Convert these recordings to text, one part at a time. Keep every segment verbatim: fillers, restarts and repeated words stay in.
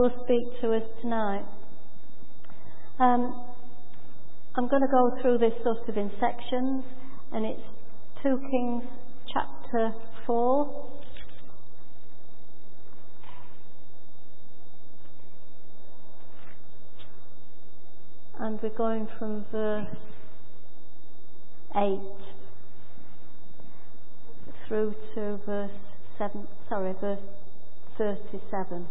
will speak to us tonight. Um, I'm going to go through this sort of in sections, and it's two Kings chapter four. And we're going from verse eight through to verse seven, sorry, verse thirty-seven.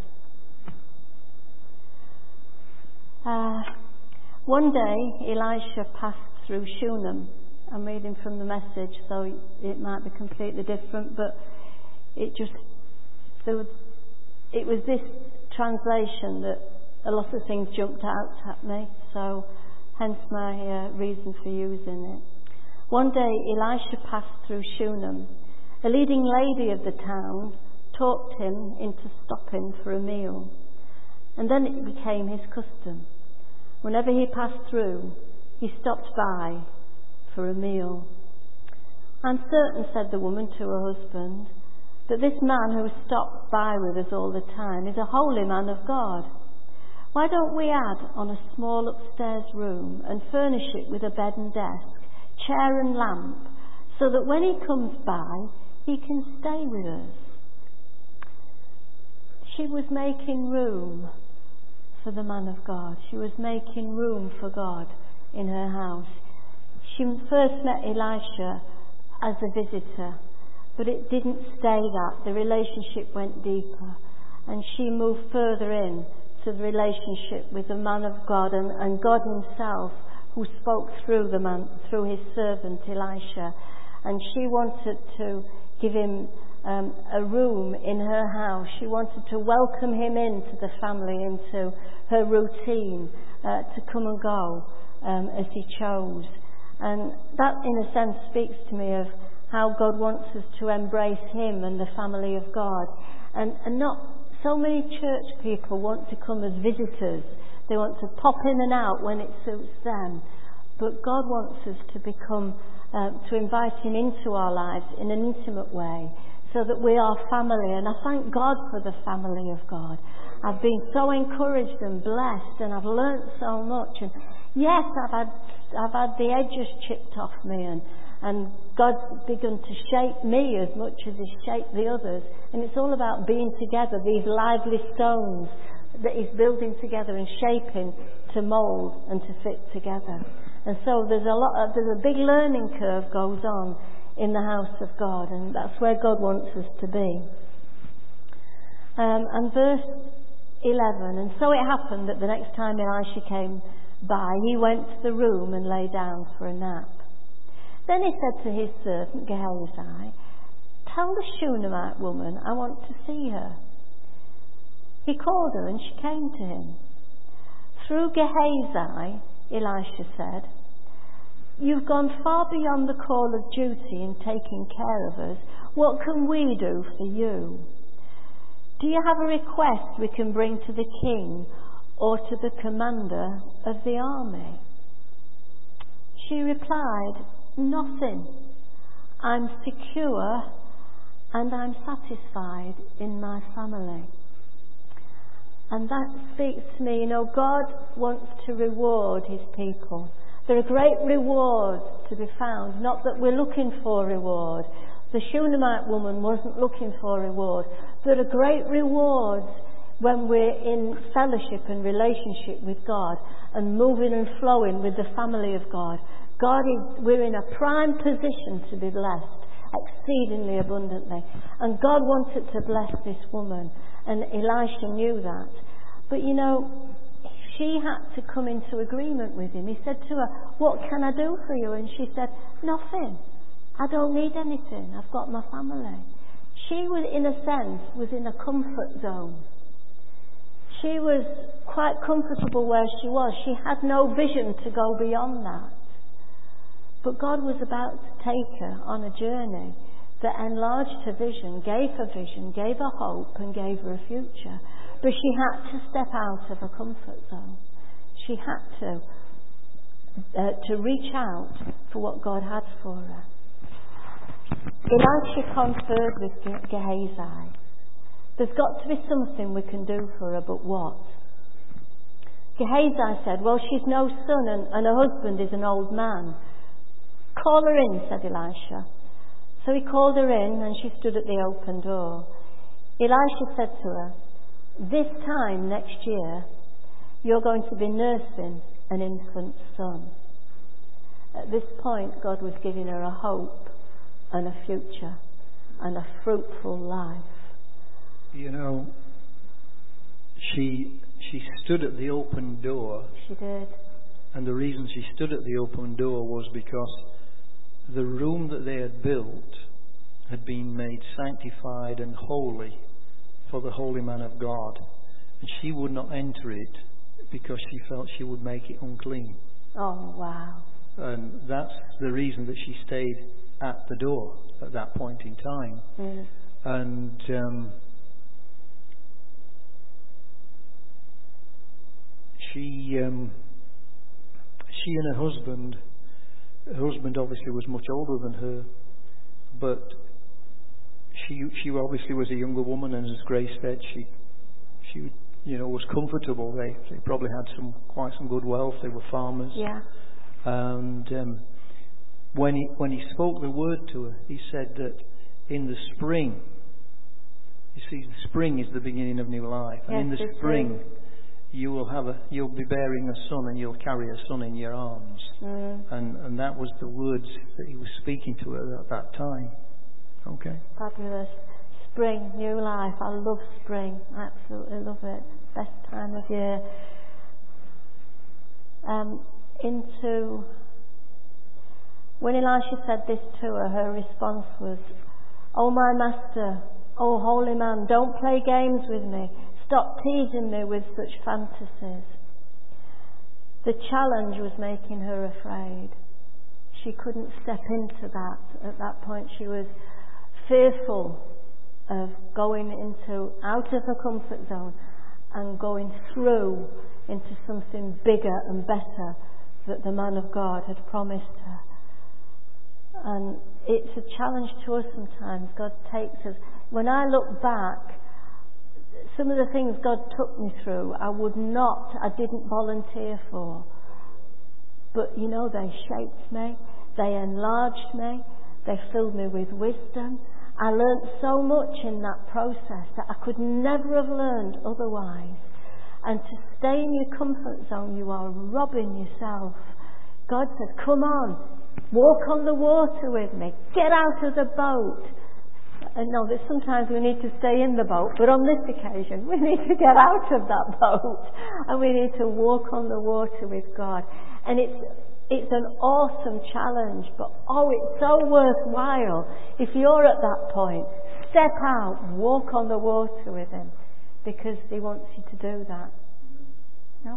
Uh, one day Elisha passed through Shunem. I'm reading from the Message, so it might be completely different, but it just, there was, it was this translation that a lot of things jumped out at me, so hence my uh, reason for using it. One day Elisha passed through Shunem. A leading lady of the town talked him into stopping for a meal, and then it became his custom. Whenever he passed through, he stopped by for a meal. I'm certain, said the woman to her husband, that this man who stopped by with us all the time is a holy man of God. Why don't we add on a small upstairs room and furnish it with a bed and desk, chair and lamp, so that when he comes by, he can stay with us? She was making room for the man of God. She was making room for God in her house. She first met Elisha as a visitor, but it didn't stay that. The relationship went deeper, and she moved further in to the relationship with the man of God and, and God himself, who spoke through the man, through his servant Elisha. And she wanted to give him um, a room in her house. She wanted to welcome him into the family, into her routine, uh, to come and go um, as he chose. And that, in a sense, speaks to me of how God wants us to embrace him and the family of God. And, and not so many church people want to come as visitors. They want to pop in and out when it suits them. But God wants us to become, uh, to invite him into our lives in an intimate way, so that we are family. And I thank God for the family of God. I've been so encouraged and blessed, and I've learnt so much. And yes, I've had I've had the edges chipped off me, and, and God's begun to shape me as much as he's shaped the others. And it's all about being together, these lively stones that he's building together and shaping to mould and to fit together. And so there's a lot of, there's a big learning curve goes on in the house of God, and that's where God wants us to be. Um, and verse eleven, and so it happened that the next time Elisha came by, he went to the room and lay down for a nap. Then he said to his servant Gehazi, tell the Shunammite woman I want to see her. He called her, and she came to him. Through Gehazi, Elisha said, you've gone far beyond the call of duty in taking care of us. What can we do for you? Do you have a request we can bring to the king or to the commander of the army? She replied, nothing. I'm secure and I'm satisfied in my family. And that speaks to me. You know, God wants to reward his people. There are great rewards to be found, not that we're looking for reward. The Shunammite woman wasn't looking for reward. There are great rewards when we're in fellowship and relationship with God and moving and flowing with the family of God. God is, we're in a prime position to be blessed exceedingly abundantly. And God wanted to bless this woman, and Elisha knew that. But you know, she had to come into agreement with him. He said to her, what can I do for you? And she said, nothing. I don't need anything. I've got my family. She was, in a sense, was in a comfort zone. She was quite comfortable where she was. She had no vision to go beyond that. But God was about to take her on a journey that enlarged her vision, gave her vision, gave her hope, and gave her a future. But she had to step out of her comfort zone. She had to uh, to reach out for what God had for her. Elisha conferred with Gehazi. There's got to be something we can do for her, but what? Gehazi said, well, she's no son and, and her husband is an old man. Call her in, said Elisha. So he called her in and she stood at the open door. Elisha said to her, this time next year, you're going to be nursing an infant son. At this point, God was giving her a hope and a future and a fruitful life. You know, she she stood at the open door. She did. And the reason she stood at the open door was because the room that they had built had been made sanctified and holy for the holy man of God. And she would not enter it because she felt she would make it unclean. Oh, wow. And that's the reason that she stayed at the door at that point in time. Mm. And um, she um, she and her husband, her husband obviously was much older than her, but she she obviously was a younger woman, and as Grace said, she she you know was comfortable. They they probably had some quite some good wealth. They were farmers. Yeah. And um, when he when he spoke the word to her, he said that in the spring, you see, the spring is the beginning of new life, and Yes, in the it's spring, true. you will have a you'll be bearing a son, and you'll carry a son in your arms. Mm. And and that was the words that he was speaking to her at that time. Okay. Fabulous. Spring, new life. I love spring. I absolutely love it. Best time of year. Um, into when Elisha said this to her, her response was, "Oh my master, oh holy man, don't play games with me. Stop teasing me with such fantasies." The challenge was making her afraid. She couldn't step into that. At that point she was fearful of going into out of her comfort zone and going through into something bigger and better that the man of God had promised her. And it's a challenge to us sometimes. God takes us. When I look back, some of the things God took me through, I would not, I didn't volunteer for. But you know, they shaped me, they enlarged me, they filled me with wisdom. I learnt so much in that process that I could never have learned otherwise. And to stay in your comfort zone, you are robbing yourself. God said, come on, walk on the water with me, get out of the boat. And no, that sometimes we need to stay in the boat, but on this occasion we need to get out of that boat and we need to walk on the water with God. And it's it's an awesome challenge, but oh, it's so worthwhile. If you're at that point, step out, walk on the water with Him, because He wants you to do that. No?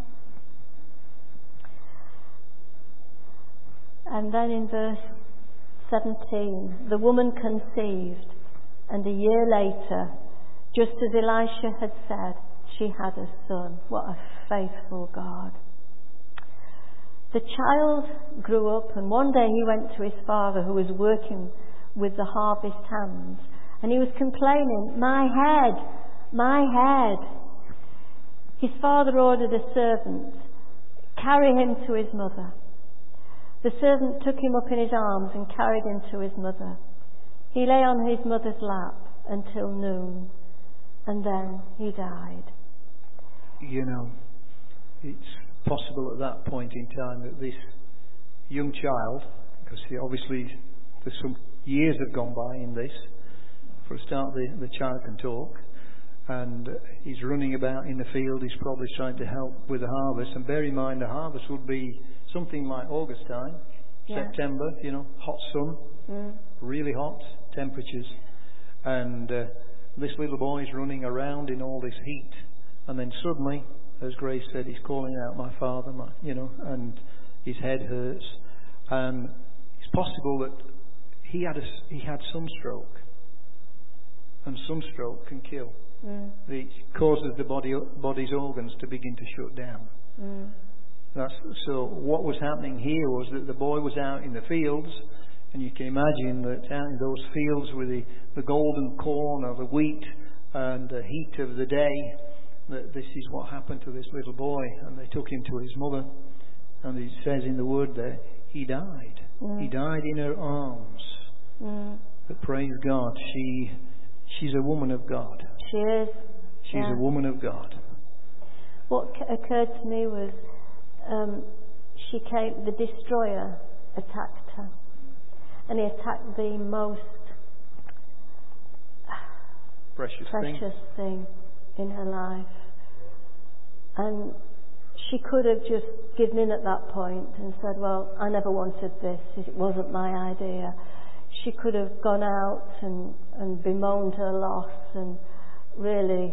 And then in verse seventeen, the woman conceived, and a year later, just as Elisha had said, she had a son. What a faithful God. The child grew up, and one day he went to his father, who was working with the harvest hands, and he was complaining, "My head, my head." His father ordered a servant, "Carry him to his mother." The servant took him up in his arms and carried him to his mother. He lay on his mother's lap until noon, and then he died. You know, it's possible at that point in time that this young child, because obviously there's some years have gone by in this, for a start the, the child can talk, and he's running about in the field, he's probably trying to help with the harvest, and bear in mind the harvest would be something like August time, yeah. September, you know, hot sun, mm. really hot temperatures, and uh, this little boy is running around in all this heat, and then suddenly, as Grace said, he's calling out, "My father," my, you know, and his head hurts, and it's possible that he had a, he had sunstroke, and sunstroke can kill. Mm. It causes the body body's organs to begin to shut down. Mm. That's, so what was happening here was that the boy was out in the fields, and you can imagine that out in those fields with the, the golden corn or the wheat, and the heat of the day, that this is what happened to this little boy. And they took him to his mother, and it says in the word there, he died. Mm. He died in her arms. Mm. But praise God, she she's a woman of God. She is. She's yeah. a woman of God. What occurred to me was um, she came, the destroyer attacked her. And he attacked the most precious, precious thing. thing in her life. And she could have just given in at that point and said, well, I never wanted this. It wasn't my idea. She could have gone out and, and bemoaned her loss and really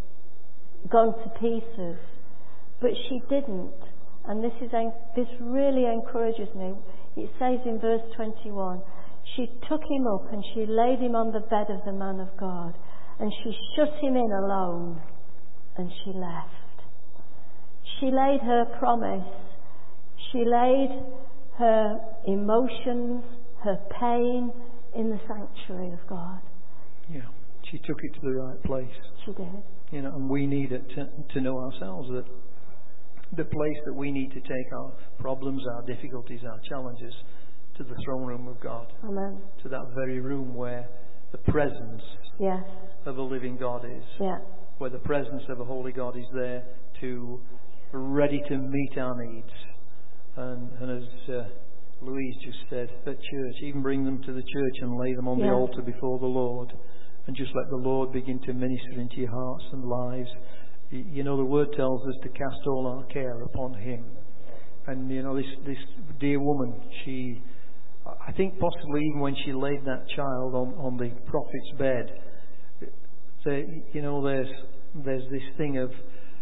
gone to pieces. But she didn't. And this is this really encourages me. It says in verse twenty-one, she took him up and she laid him on the bed of the man of God, and she shut him in alone, and she left. She laid her promise. She laid her emotions, her pain in the sanctuary of God. Yeah, she took it to the right place. She did. You know, and we need it to, to know ourselves that the place that we need to take our problems, our difficulties, our challenges, to the throne room of God. Amen. To that very room where the presence yes. of a living God is. Yeah. Where the presence of a holy God is there to ready to meet our needs. And, and as uh, Louise just said, at church, even bring them to the church and lay them on yeah. the altar before the Lord, and just let the Lord begin to minister into your hearts and lives. You know, the Word tells us to cast all our care upon Him. And, you know, this, this dear woman, she, I think possibly even when she laid that child on, on the prophet's bed, there, you know, there's, there's this thing of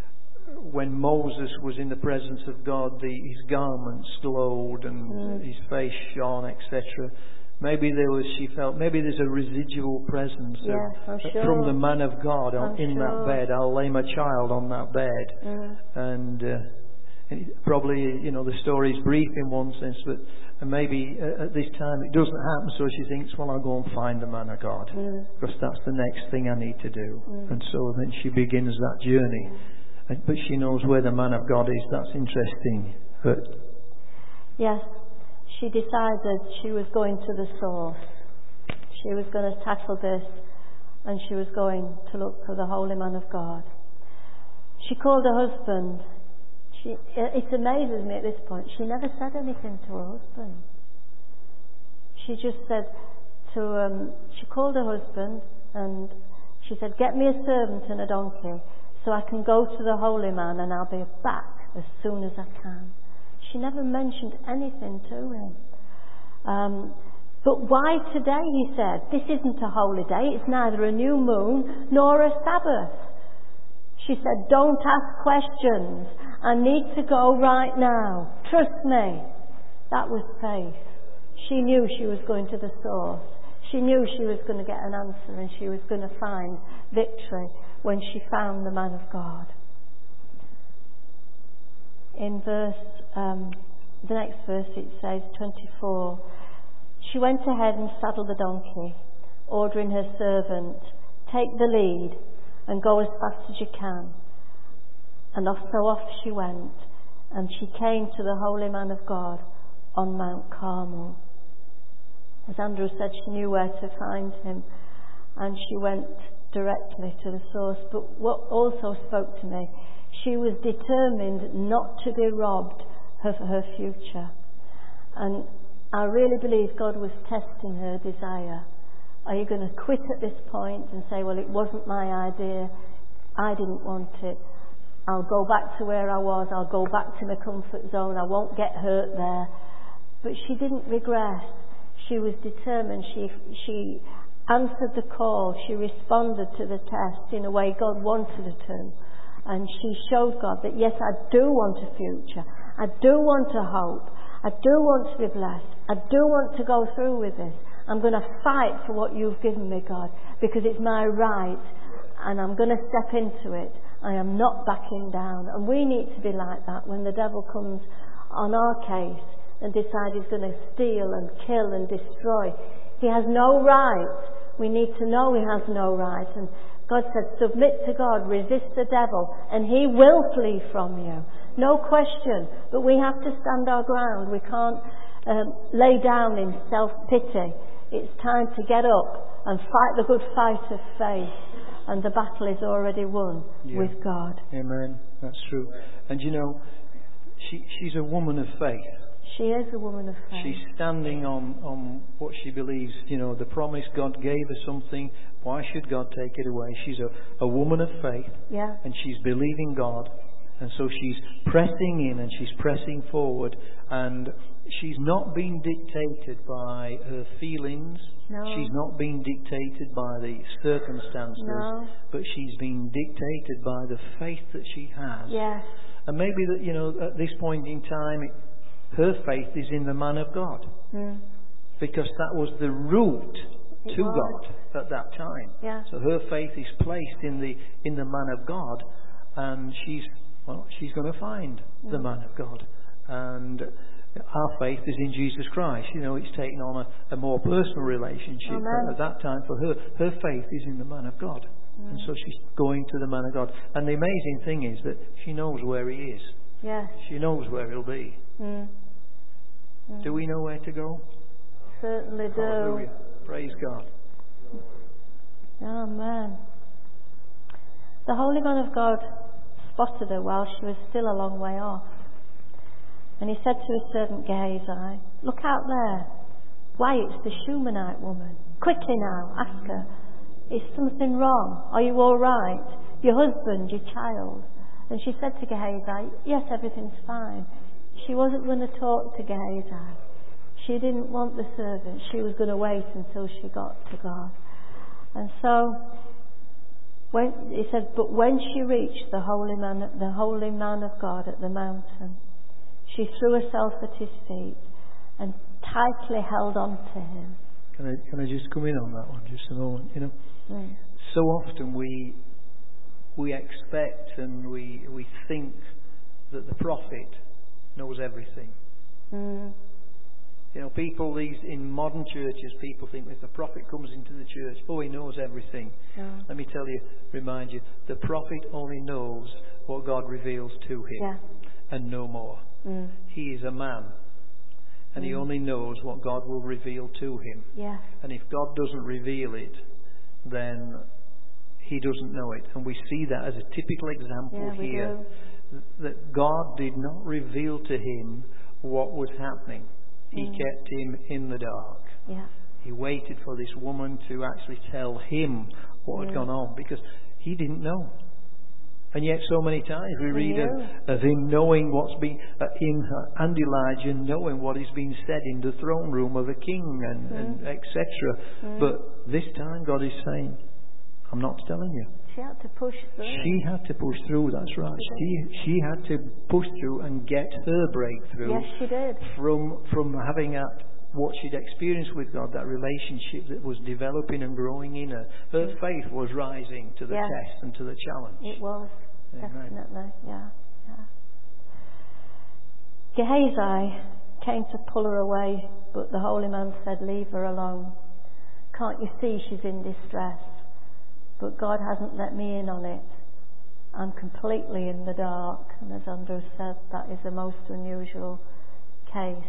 when Moses was in the presence of God, the, his garments glowed and mm. his face shone, et cetera. Maybe there was, she felt, maybe there's a residual presence yes, of, sure. from the man of God on, in sure. that bed. I'll lay my child on that bed. Mm. And, uh, and probably, you know, the story is brief in one sense, but maybe at this time it doesn't happen, so she thinks, well, I'll go and find the man of God, mm. because that's the next thing I need to do. Mm. And so then she begins that journey. And, but she knows where the man of God is. That's interesting. But yes. She decided she was going to the source. She was going to tackle this, and she was going to look for the holy man of God. She called her husband. She, it amazes me at this point. She never said anything to her husband. She just said to, um, she called her husband and she said, get me a servant and a donkey so I can go to the holy man and I'll be back as soon as I can. She never mentioned anything to him. Um, but why today, he said? This isn't a holy day. It's neither a new moon nor a Sabbath. She said, don't ask questions. I need to go right now. Trust me. That was faith. She knew she was going to the source. She knew she was going to get an answer and she was going to find victory when she found the man of God. In verse, um, the next verse it says, twenty-four, she went ahead and saddled the donkey, ordering her servant, take the lead and go as fast as you can. And off, so off she went, and she came to the holy man of God on Mount Carmel. As Andrew said, she knew where to find him, and she went directly to the source. But what also spoke to me, she was determined not to be robbed of her future. And I really believe God was testing her desire. Are you going to quit at this point and say, well, it wasn't my idea, I didn't want it, I'll go back to where I was, I'll go back to my comfort zone, I won't get hurt there. But she didn't regress. She was determined. She, she answered the call. She responded to the test in a way God wanted her to. And she showed God that, yes, I do want a future. I do want a hope. I do want to be blessed. I do want to go through with this. I'm going to fight for what you've given me, God, because it's my right. And I'm going to step into it. I am not backing down. And we need to be like that when the devil comes on our case and decides he's going to steal and kill and destroy. He has no right. We need to know he has no right. And God said, submit to God, resist the devil, and he will flee from you. No question. But we have to stand our ground. We can't um, lay down in self-pity. It's time to get up and fight the good fight of faith. And the battle is already won yeah. with God. Amen. That's true. And you know, she, she's a woman of faith. She is a woman of faith. She's standing on, on what she believes, you know, the promise God gave her something. Why should God take it away? She's a, a woman of faith. Yeah. And she's believing God. And so she's pressing in and she's pressing forward. And she's not being dictated by her feelings. No. She's not being dictated by the circumstances. No. But she's being dictated by the faith that she has. Yes. And maybe that, you know, at this point in time, it, her faith is in the man of God. Mm. Because that was the route it to was. God at that time. Yeah. So her faith is placed in the in the man of God, and she's well, she's going to find mm. the man of God. And our faith is in Jesus Christ. You know, it's taken on a, a more personal relationship. But at that time, for her, her faith is in the man of God. Mm. And so she's going to the man of God. And the amazing thing is that she knows where he is. Yes. She knows where he'll be. Mm. Mm. Do we know where to go? Certainly do. Hallelujah. Praise God. Amen. The Holy Man of God spotted her while she was still a long way off. And he said to his servant Gehazi, look out there. Why, it's the Shunammite woman. Quickly now, ask her, is something wrong? Are you all right? Your husband, your child? And she said to Gehazi, yes, everything's fine. She wasn't going to talk to Gehazi. She didn't want the servant. She was going to wait until she got to God. And so, when, he said, but when she reached the holy man, the holy man of God at the mountain, she threw herself at his feet and tightly held on to him. Can I, can I just come in on that one just a moment? You know, mm. so often we we expect and we we think that the prophet knows everything. Mm. You know, people these in modern churches, people think if the prophet comes into the church, oh, he knows everything. No. Let me tell you, remind you, the prophet only knows what God reveals to him, yeah. and no more. Mm. He is a man, and mm. he only knows what God will reveal to him. Yeah. And if God doesn't reveal it, then he doesn't know it. And we see that as a typical example yeah, here, that God did not reveal to him what was happening. He mm. kept him in the dark. Yeah. He waited for this woman to actually tell him what mm. had gone on, because he didn't know. And yet so many times we read of, of him knowing what's been, uh, in uh, and Elijah knowing what is being said in the throne room of a king and, mm. and et cetera. Mm. But this time God is saying, I'm not telling you. She had to push through. She had to push through, that's right. She she had to push through and get her breakthrough. Yes, she did. From, from having at what she'd experienced with God, that relationship that was developing and growing in her. Her mm. faith was rising to the yeah. test and to the challenge. It was, Amen. definitely, yeah. yeah. Gehazi came to pull her away, but the holy man said, leave her alone. Can't you see she's in distress? But God hasn't let me in on it. I'm completely in the dark. And as Andrew said, that is a most unusual case.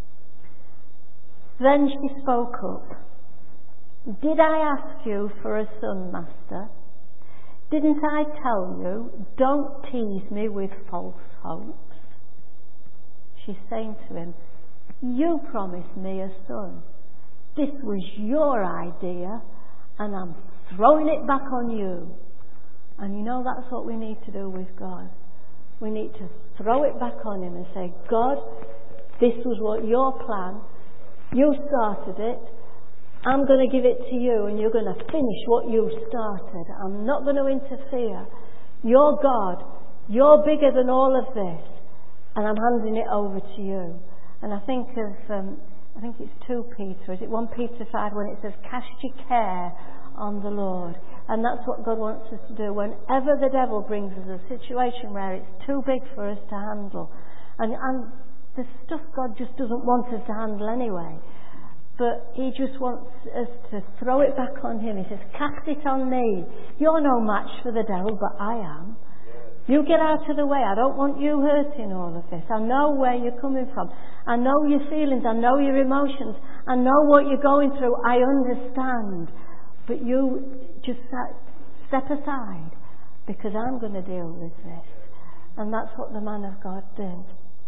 Then she spoke up. Did I ask you for a son, Master? Didn't I tell you, don't tease me with false hopes? She's saying to him, you promised me a son. This was your idea, and I'm throwing it back on you. And you know, that's what we need to do with God. We need to throw it back on him and say, God, this was what your plan. You started it. I'm going to give it to you, and you're going to finish what you started. I'm not going to interfere. You're God. You're bigger than all of this. And I'm handing it over to you. And I think of, um, I think it's two Peter. Is it one Peter five when it says, cast your care on the Lord? And that's what God wants us to do. Whenever the devil brings us a situation where it's too big for us to handle, and, and the stuff God just doesn't want us to handle anyway, But he just wants us to throw it back on him. He says, cast it on me. You're no match for the devil, but I am. You get out of the way. I don't want you hurting all of this. I know where you're coming from. I know your feelings. I know your emotions. I know what you're going through. I understand. But you just step aside, because I'm going to deal with this. And that's what the man of God did.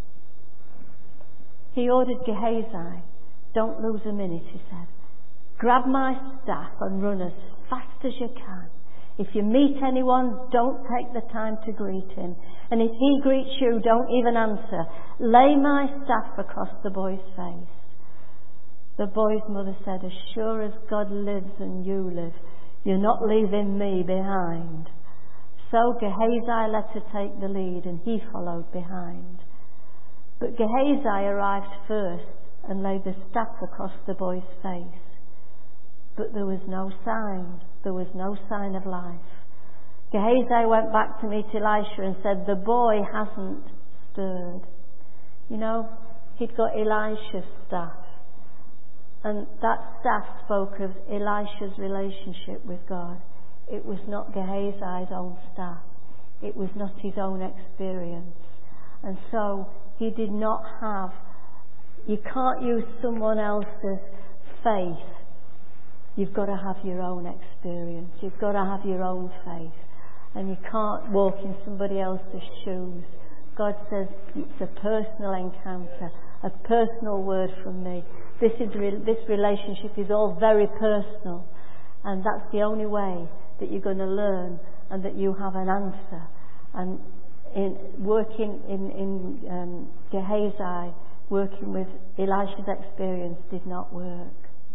He ordered Gehazi, don't lose a minute, he said. Grab my staff and run as fast as you can. If you meet anyone, don't take the time to greet him. And if he greets you, don't even answer. Lay my staff across the boy's face. The boy's mother said, as sure as God lives and you live, you're not leaving me behind. So Gehazi let her take the lead, and he followed behind. But Gehazi arrived first and laid the staff across the boy's face. But there was no sign. There was no sign of life. Gehazi went back to meet Elisha and said, the boy hasn't stirred. You know, he'd got Elisha's staff. And that staff spoke of Elisha's relationship with God. It was not Gehazi's own staff. It was not his own experience. And so he did not have, you can't use someone else's faith. You've got to have your own experience. You've got to have your own faith. And you can't walk in somebody else's shoes. God says it's a personal encounter, a personal word from me. This is this relationship is all very personal. And that's the only way that you're going to learn and that you have an answer. And in working in, in um, Gehazi, working with Elisha's experience did not work.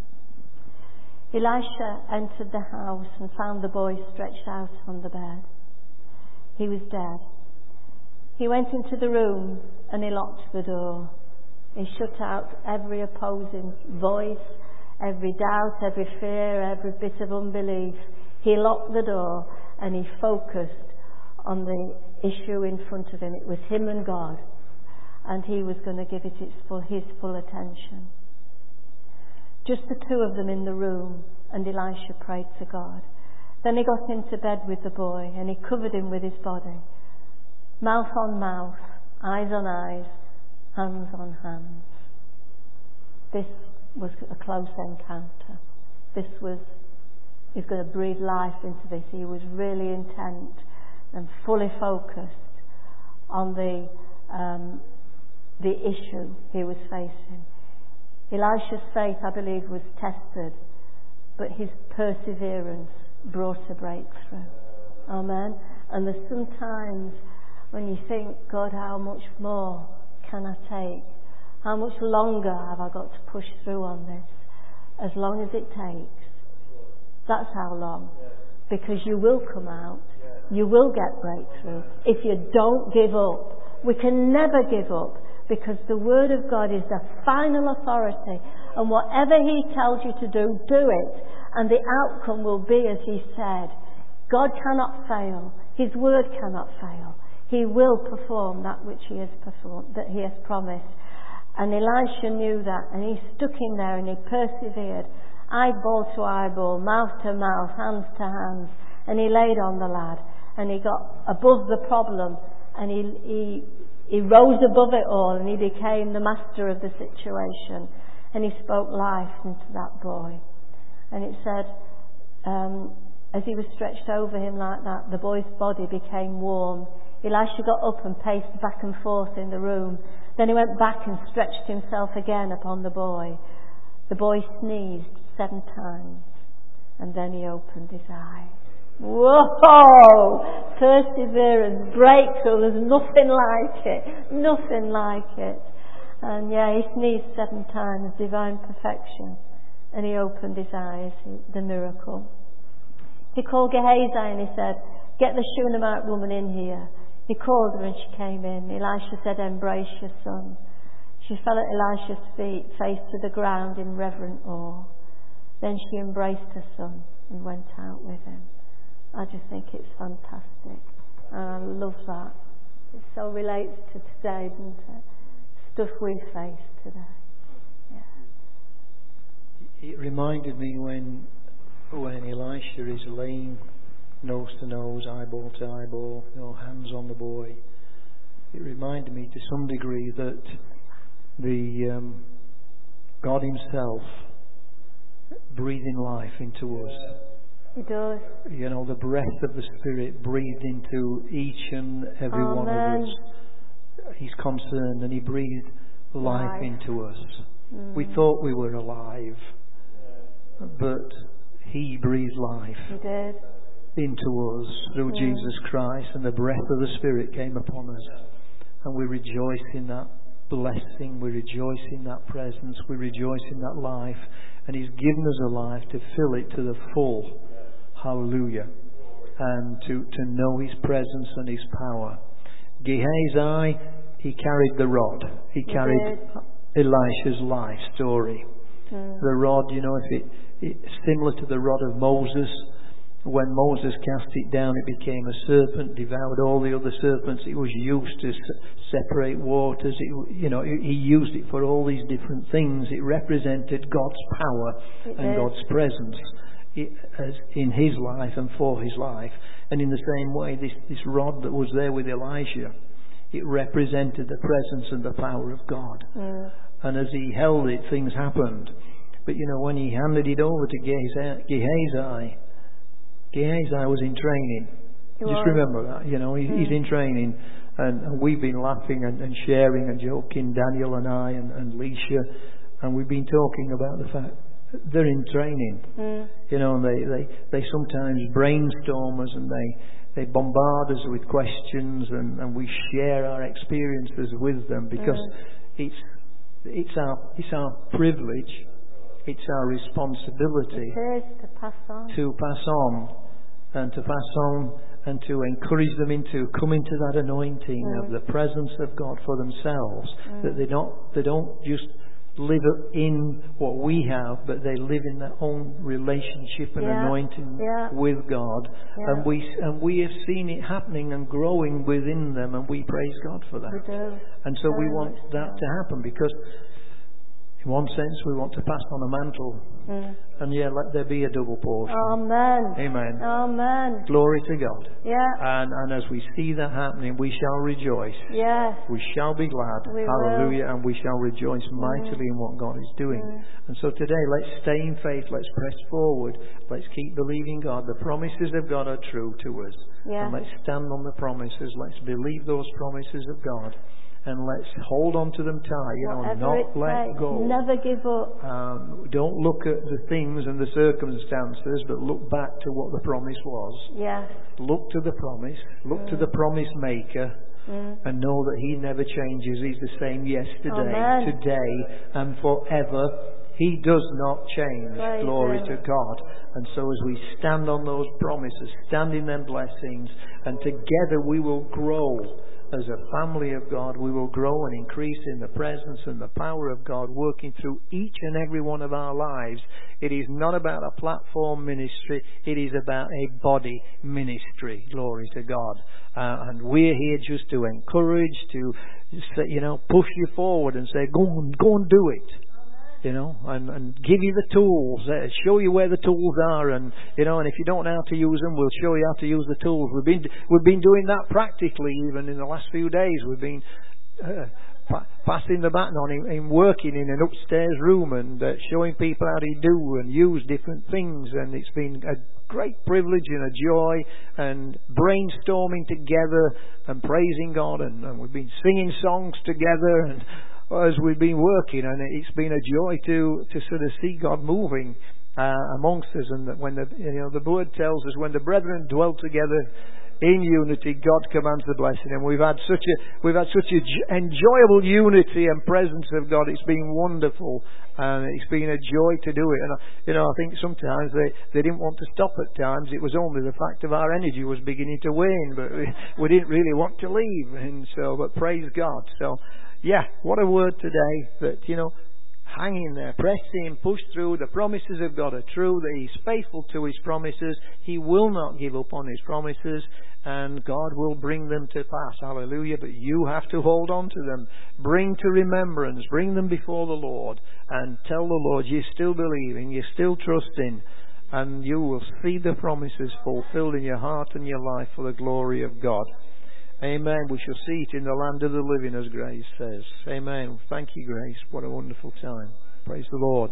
Elisha entered the house and found the boy stretched out on the bed. He was dead. He went into the room and he locked the door. He shut out every opposing voice, every doubt, every fear, every bit of unbelief. He locked the door and he focused on the issue in front of him. It was him and God, and he was going to give it its full, his full attention. Just the two of them in the room, and Elisha prayed to God. Then he got into bed with the boy and he covered him with his body. Mouth on mouth, eyes on eyes, hands on hands. This was a close encounter. This was, he was going to breathe life into this. He was really intent and fully focused on the um, the issue he was facing. Elisha's faith, I believe, was tested, but his perseverance brought a breakthrough. Amen. And there's sometimes when you think, God, how much more can I take? How much longer have I got to push through on this? As long as it takes. That's how long. Because you will come out. You will get breakthrough if you don't give up. We can never give up, because the Word of God is the final authority, and whatever He tells you to do, do it, and the outcome will be as He said. God cannot fail. His Word cannot fail. He will perform that which He has performed, that He has promised. And Elisha knew that, and he stuck in there and he persevered, eyeball to eyeball, mouth to mouth, hands to hands, and he laid on the lad, and he got above the problem, and he he He rose above it all, and he became the master of the situation. And he spoke life into that boy. And it said, um, as he was stretched over him like that, the boy's body became warm. Elisha got up and paced back and forth in the room. Then he went back and stretched himself again upon the boy. The boy sneezed seven times, and then he opened his eyes. Whoa! Perseverance, breakthrough, there's nothing like it. Nothing like it. And yeah, he sneezed seven times, divine perfection. And he opened his eyes, the miracle. He called Gehazi and he said, get the Shunammite woman in here. He called her and she came in. Elisha said, embrace your son. She fell at Elisha's feet, face to the ground in reverent awe. Then she embraced her son and went out with him. I just think it's fantastic. And I love that. It so relates to today, doesn't it? Stuff we face today. Yeah. it reminded me when when Elisha is laying nose to nose, eyeball to eyeball, you know, hands on the boy. It reminded me to some degree that the um, God Himself breathing life into us. He does. You know, the breath of the Spirit breathed into each and every Amen. one of us. He's concerned, and He breathed life, life. into us. Mm. We thought we were alive, but He breathed life He did. into us through mm. Jesus Christ, and the breath of the Spirit came upon us. And we rejoice in that blessing, we rejoice in that presence, we rejoice in that life. And He's given us a life to fill it to the full. Hallelujah. And to, to know His presence and His power. Gehazi, he carried the rod. He carried Elisha's life story. Mm. The rod, you know, if it, it similar to the rod of Moses. When Moses cast it down, it became a serpent, devoured all the other serpents. It was used to separate waters. It, you know, he used it for all these different things. It represented God's power it and is. God's presence as in His life and for His life. And in the same way, this, this rod that was there with Elijah, it represented the presence and the power of God. Mm. And as he held it, things happened. But you know, when he handed it over to Gehazi, Gehazi was in training. He Just was. remember that, you know, he, mm. he's in training. And, and we've been laughing and, and sharing and joking, Daniel and I and, and Leisha, and we've been talking about the fact that they're in training. Mm. You know, and they, they, they sometimes brainstorm us and they, they bombard us with questions, and, and we share our experiences with them because mm. it's it's our it's our privilege, it's our responsibility it is to pass on. to pass on and to pass on and to encourage them into come into that anointing mm. of the presence of God for themselves. Mm. That they don't they don't just live in what we have, but they live in their own relationship and yeah. anointing yeah. with God. Yeah. And we and we have seen it happening and growing within them, and we praise God for that. We do. And so Very we want that so. to happen because in one sense we want to pass on a mantle. Mm. And yeah, let there be a double portion. Amen. Amen. Amen. Glory to God. Yeah. And and as we see that happening, we shall rejoice. Yes. We shall be glad. We Hallelujah. will. And we shall rejoice mightily mm. in what God is doing. Mm. And so today, let's stay in faith. Let's press forward. Let's keep believing God. The promises of God are true to us. Yeah. And let's stand on the promises. Let's believe those promises of God. And let's hold on to them tight, you Whatever know, not let takes. go. Never give up. Um, don't look at the things and the circumstances, but look back to what the promise was. Yes. Look to the promise. Look mm. to the promise maker. Mm. And know that He never changes. He's the same yesterday, Amen. today, and forever. He does not change. Praise Glory Him. to God. And so as we stand on those promises, stand in them blessings, and together we will grow. As a family of God, we will grow and increase in the presence and the power of God working through each and every one of our lives. It is not about a platform ministry. It is about a body ministry. Glory to God. Uh, and we're here just to encourage, to, you know, push you forward and say, go on, go and do it. You know, and, and give you the tools, uh, show you where the tools are, and you know, and if you don't know how to use them, we'll show you how to use the tools. We've been we've been doing that practically even in the last few days. We've been uh, pa- passing the baton on in, in working in an upstairs room and uh, showing people how to do and use different things, and it's been a great privilege and a joy, and brainstorming together and praising God, and, and we've been singing songs together and. As we've been working, and it's been a joy to to sort of see God moving uh, amongst us. And that when the you know the word tells us when the brethren dwell together in unity, God commands the blessing. And we've had such a we've had such a enjoyable unity and presence of God. It's been wonderful, and it's been a joy to do it. And you know I think sometimes they they didn't want to stop at times. It was only the fact of our energy was beginning to wane, but we, we didn't really want to leave. And so, but praise God. So. Yeah, what a word today that, you know, hang in there, press in, push through. The promises of God are true, that He's faithful to His promises. He will not give up on His promises, and God will bring them to pass. Hallelujah. But you have to hold on to them. Bring to remembrance, bring them before the Lord, and tell the Lord you're still believing, you're still trusting, and you will see the promises fulfilled in your heart and your life for the glory of God. Amen. We shall see it in the land of the living, as Grace says. Amen. Thank you, Grace. What a wonderful time. Praise the Lord.